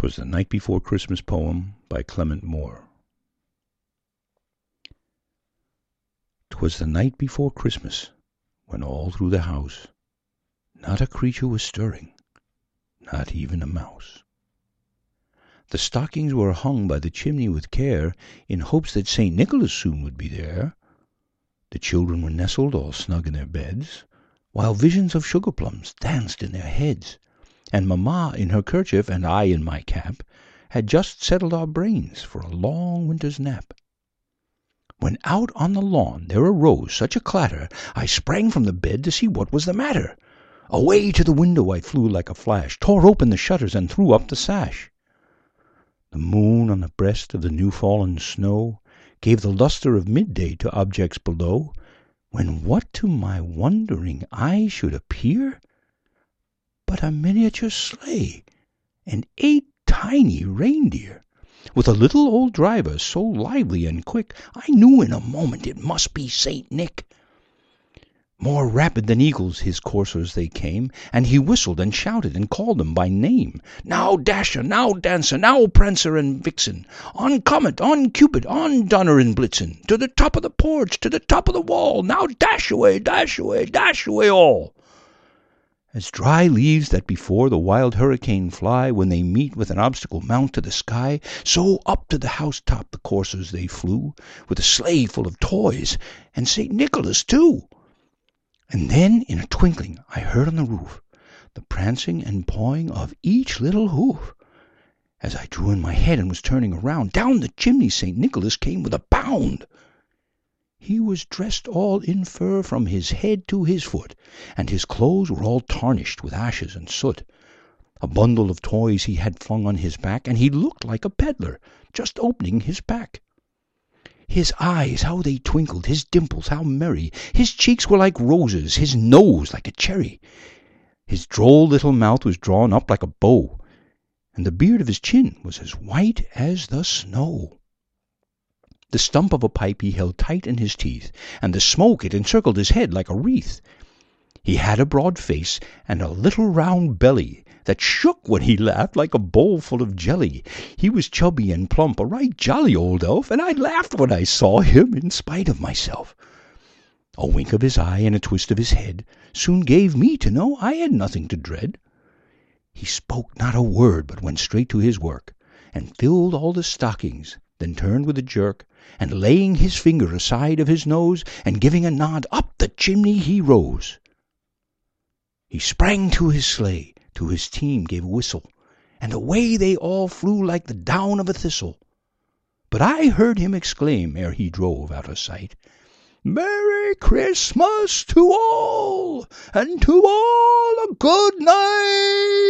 'Twas the Night Before Christmas poem by Clement Moore. 'Twas the night before Christmas, when all through the house not a creature was stirring, not even a mouse. The stockings were hung by the chimney with care, in hopes that St. Nicholas soon would be there. The children were nestled all snug in their beds, while visions of sugar plums danced in their heads, and Mamma in her kerchief and I in my cap had just settled our brains for a long winter's nap. When out on the lawn there arose such a clatter, I sprang from the bed to see what was the matter. Away to the window I flew like a flash, tore open the shutters and threw up the sash. The moon on the breast of the new-fallen snow gave the lustre of midday to objects below, when what to my wondering eye should appear but a miniature sleigh and 8 tiny reindeer, with a little old driver so lively and quick I knew in a moment it must be St. Nick. More rapid than eagles his coursers they came, and he whistled and shouted and called them by name. Now Dasher, now Dancer, now Prancer and Vixen, on Comet, on Cupid, on Donner and Blitzen, to the top of the porch, to the top of the wall, now dash away, dash away, dash away all. As dry leaves that before the wild hurricane fly when they meet with an obstacle mount to the sky, so up to the housetop the coursers they flew, with a sleigh full of toys, and St. Nicholas too. And then in a twinkling I heard on the roof the prancing and pawing of each little hoof. As I drew in my head and was turning around, down the chimney St. Nicholas came with a bound. He was dressed all in fur from his head to his foot, and his clothes were all tarnished with ashes and soot. A bundle of toys he had flung on his back, and he looked like a peddler just opening his pack. His eyes, how they twinkled, his dimples, how merry, his cheeks were like roses, his nose like a cherry. His droll little mouth was drawn up like a bow, and the beard of his chin was as white as the snow. The stump of a pipe he held tight in his teeth, and the smoke it encircled his head like a wreath. He had a broad face and a little round belly that shook when he laughed like a bowl full of jelly. He was chubby and plump, a right jolly old elf, and I laughed when I saw him in spite of myself. A wink of his eye and a twist of his head soon gave me to know I had nothing to dread. He spoke not a word, but went straight to his work, and filled all the stockings, then turned with a jerk, and laying his finger aside of his nose, and giving a nod, up the chimney he rose. He sprang to his sleigh, to his team gave a whistle, and away they all flew like the down of a thistle. But I heard him exclaim, ere he drove out of sight, "Merry Christmas to all, and to all a good night!"